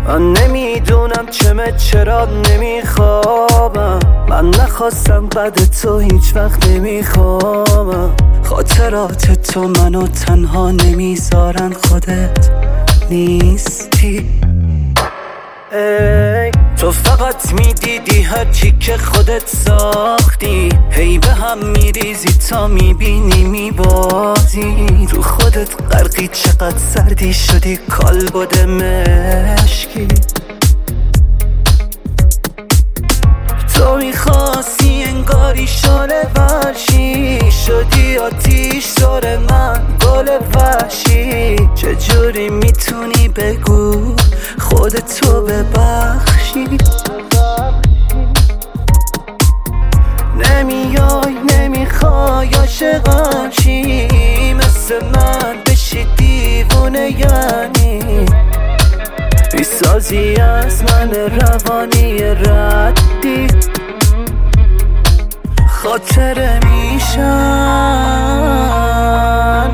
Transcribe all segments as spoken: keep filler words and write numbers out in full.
من نمیدونم چمه چرا نمیخوابم، من نخواستم بعد تو هیچ وقت نمیخوابم. خاطرات تو منو تنها نمیذارن، خودت نیستی. ای تو فقط میدیدی هرچی که خودت ساختی، هی به هم میریزی تا میبینی میبازی. رو خودت غرقی، چقدر سردی شدی کالبد مشکی. تو میخواستی انگاری شاله ورشی، شدی آتیش داره من گل وحشی. چجوری میتونی بگو خودتو ببخشی؟ نمیای نمیخوای عاشقم شی، مثل من بشی دیوونه یعنی. بیسازی از من روانی ردی، خاطره میشن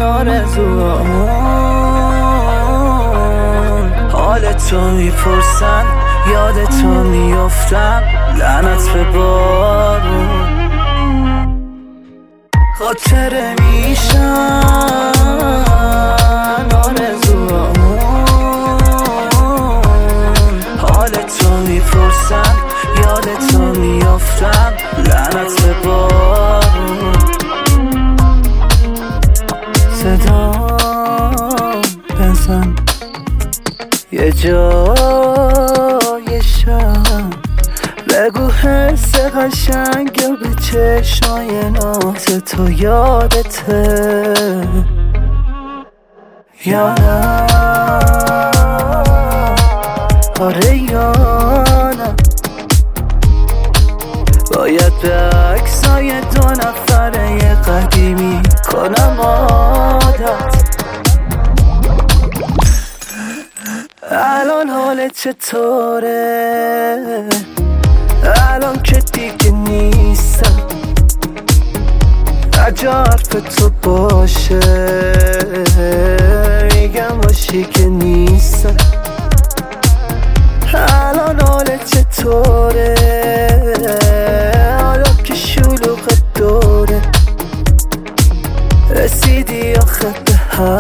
آرزوان. حال تو میپرسن، یاد تو میافتم، لعنت به بارون. خاطره میشن آرزوان، حال تو میپرسن، یاد تو میافتم، لعنت به بارون. صدا بزن یه جای شب، بگو حس قشنگ به چشمای ناز تو یادته یا نه؟ آره یا نه؟ باید به عکسای دو نفره قدیمی کنم عادت. الان حالت چطوره؟ الان که دیگه نیستم، اگه حرف تو باشه میگم باشی که نیستم. الان حالت چطوره؟ حالا که شلوغت دوره، رسیدی آخه به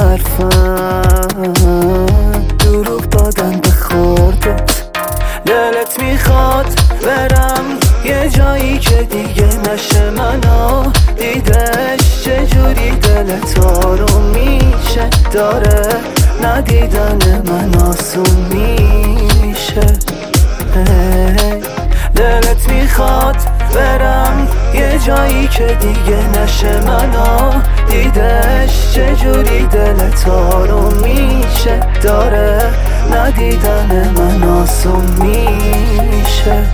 حرفم، دروغ دادن به خوردت. دلت میخواد برم یه جایی که دیگه نشه منو دیدش، چجوری دلت آروم میشه؟ داره ندیدن من آسون میشه. دلت میخواد برم یه جایی که دیگه نشه منو دیدش، چجوری دلت آروم میشه؟ داره ندیدن من آسون میشه.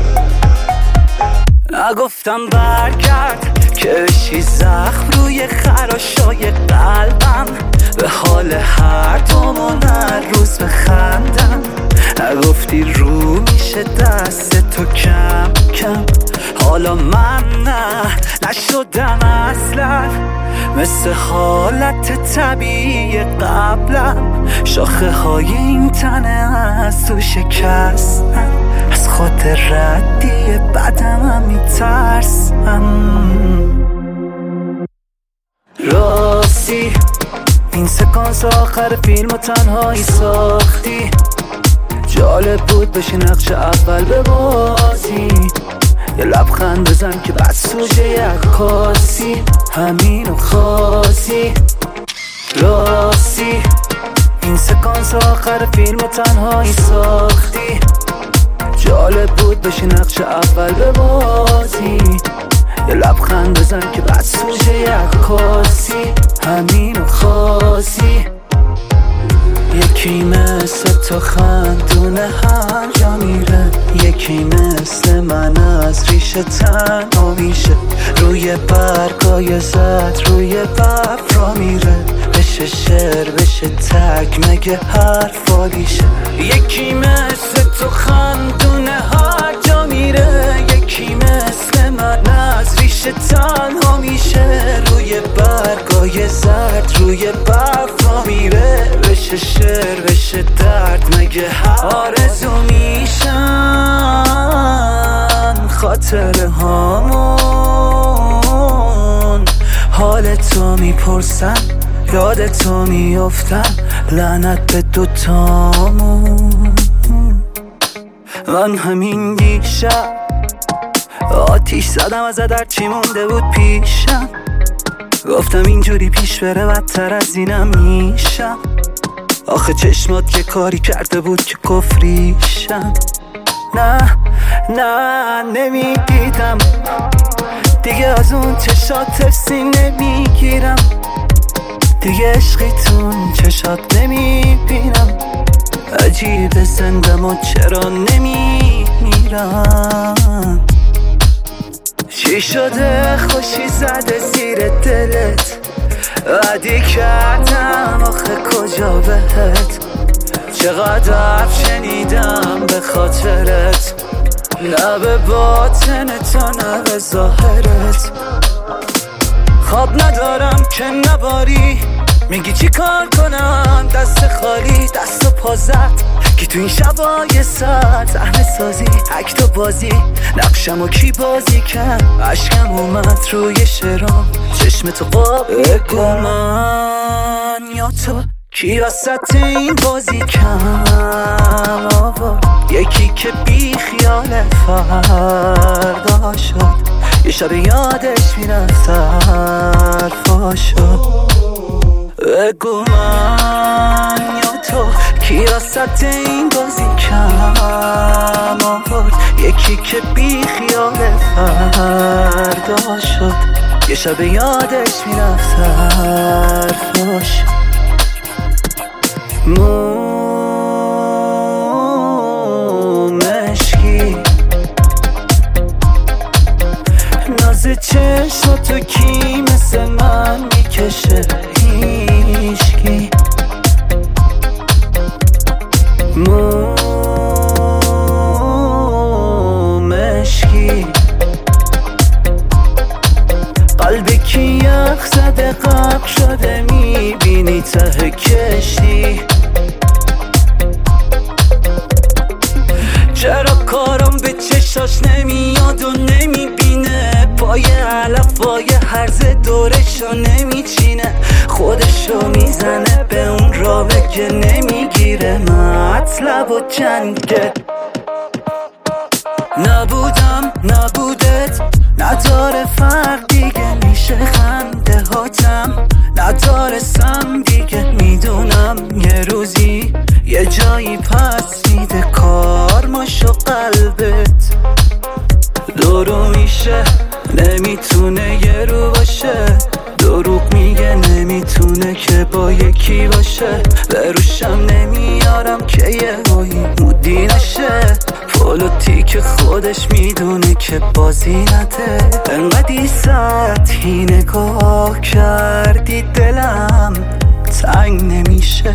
نگفتم برگرد که بشی زخم روی خراشای قلبم، به حال هر دومون هر روز بخندم. نگفتی رو میشه دست تو کم کم، حالا من نه نشدم اصلا مثل حالت طبیعی قبلم. شاخه های این تنه از تو شکستم، از خود ردی بدم هم میترسم. راستی این سکانس آخر فیلم و تنهایی ساختی، جالب بود بشی نقش اول به بازی. یه لبخند بزن که بس سوژه عکاسی، همینو خاصی. راستی این سکانس آخر فیلم و تنهایی ساختی، جالب بود بشی نقش اول به بازی. یه لبخند بزن که بس سوژه عکاسی، همینو خاصی. یکی مثل تو خندونه هر جا میره، یکی مثل من از ریشه تنها میشه. روی برگای زد روی برف را میره، بشه شعر بشه تک مگه حرفالیشه. یکی مثل تو خندونه هر جا میره، یکی مثل من از ریشه تنها میشه. روی برگای زد روی برف را میره، بشه شعر بشه درد مگه هر آرزو تو میپرسم، یاد تو میافتم، لعنت به دوتامون. من همین دیشب آتیش زدم از در چی مونده بود پیشم، گفتم اینجوری پیش بره بدتر از اینم میشم. آخه چشمات که کاری کرده بود که کفریشم. نه نه نمیدیدم دیگه از اون چشات ترسی نمیگیرم، دیگه عشقی تون چشات نمیبینم. عجیب زندم و چرا نمیمیرم؟ چی شده خوشی زده زیر دلت؟ عادی کردم آخه کجا بهت؟ چقدر شنیدم به خاطرت، نه به باطن تو نه به ظاهرت. خواب ندارم که نباری، میگی چی کار کنم دست خالی دست و پا زد. کی تو این شبای سر صحنه سازی اکتو بازی، نقشمو کی بازی کرد؟ عشقم اومد روی شرام، چشم تو قاب بگو من یا تو کی وسط این بازی کم آورد؟ یکی که بی خیال فردا شد، یه شب یادش میرفت حرفا شد. بگو من یا تو کی وسط این بازی کم آورد؟ یکی که بی خیال فردا شد، یه شب یادش میرفت حرفا شد. مو مشکی ناز چشماتو کی مثل من میکشه؟ هیشکی. مو مشکی قلبی کی یخ زده غرق شده، میبینی ته کشتی. چرا کارم به چشاش نمیاد و نمیبینه؟ پای علفای هرز دورشو نمیچینه، خودشو میزنه به اون رابه که نمیگیره مطلب و جنگه. نبودم نبودت نداره فرق دیگه، میشه خنده هاتم ندارستم دیگه. میدونم یه روزی یه جایی پس میده کارماشو قلبت دورو میشه، نمیتونه یه رو باشه. دروغ میگه نمیتونه که با یکی باشه، به روشم نمیارم که یه هایی مودی نشه. پولوتی که خودش میدونه که بازی نده، انقدی سطحی نگاه کردی دلم تنگ نمیشه.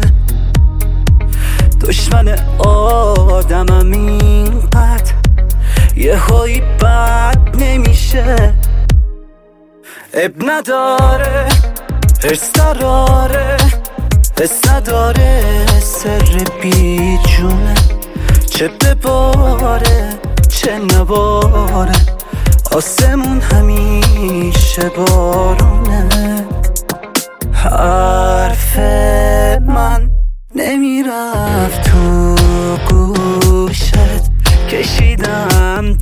دشمن آدمم اینقدر یه هایی بد نمیشه. اب نداره حرص داره حس نداره، سر بی جونه چه بباره چه نباره. آسمون همیشه بارونه، حرف من نمیرفت تو گوشت. کشیدم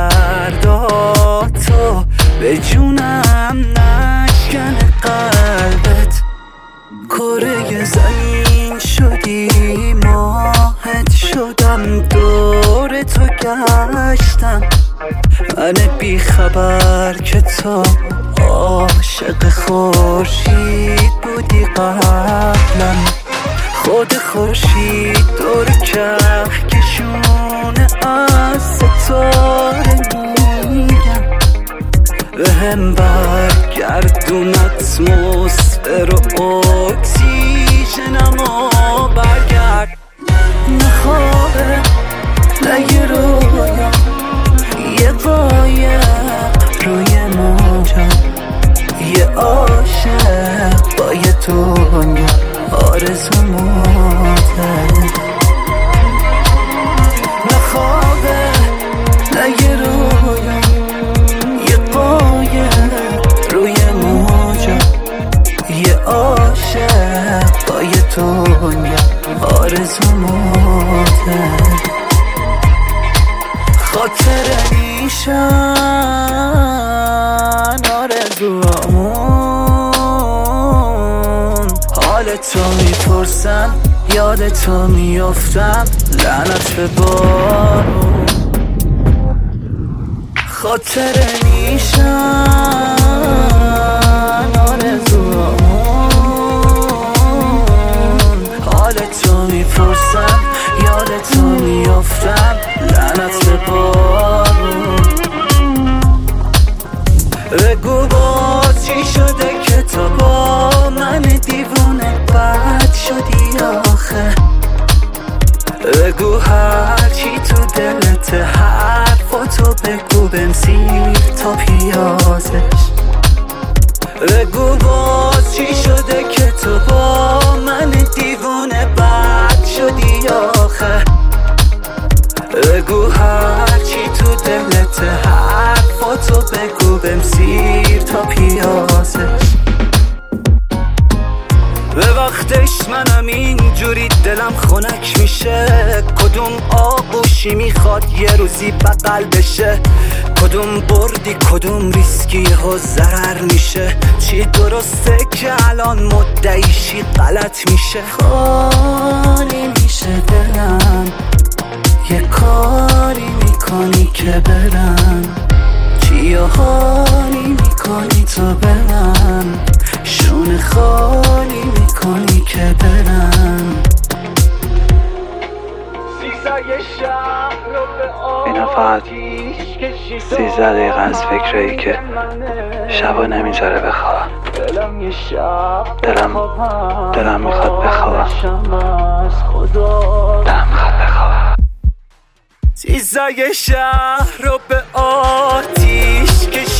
درداتو به جونم نشکن قلبت. کره زمین شدی ماهت شدم، دور تو گشتم. من بی خبر که تو عاشق خورشید بودی قبلا. خود خورشید دور کهکشونه از ستاره میگم، به هم برگردون اتمسفر و اکسیژنمو برگرد. نخوابه نه یه رویا، یه قایق روی موجا، یه عاشق با یه دنیا آرزو موته. نخوابه نه یه رویا، یه قایق روی موجا، دنیا آرزوماته، خاطر نیشن آرزوامون. حال تو میپرسن یاد تو میافتم، لعنت به بارون. خاطر نیشن آرزوامون. حال تو میپرسم یاد تو میافتم، لعنت به بارون. بگو باز چی شده که تو با من دیوونه بد شدی آخه. بگو هرچی تو دلت حرفاتو بگو بمسیر تا پیازش. بگو باز چی شده که تو با من دیوونه بد شدی آخه. بگو هرچی تو دلت حرفاتو بگو بمسیر تا پیازش. به وقتش منم اینجوری دلم خنک میشه، کدوم آغوشی میخواد یه روزی بغل بشه، کدوم بردی کدوم ریسکی ها ضرر میشه، چی درسته که الان مدعیشی غلط میشه. خالی میشه دلم یه کاری میکنی که برم، چی حالی میکنی تو به من، شونه خالی میکنی که برم. اینا فقط سیزده دقیقه از فکرهایی که شبا نمیذاره بخوابم. دلم دلم میخواد بخوابم، دلم میخواد بخوابم. سیزده شهر رو به آتیش کشیدم،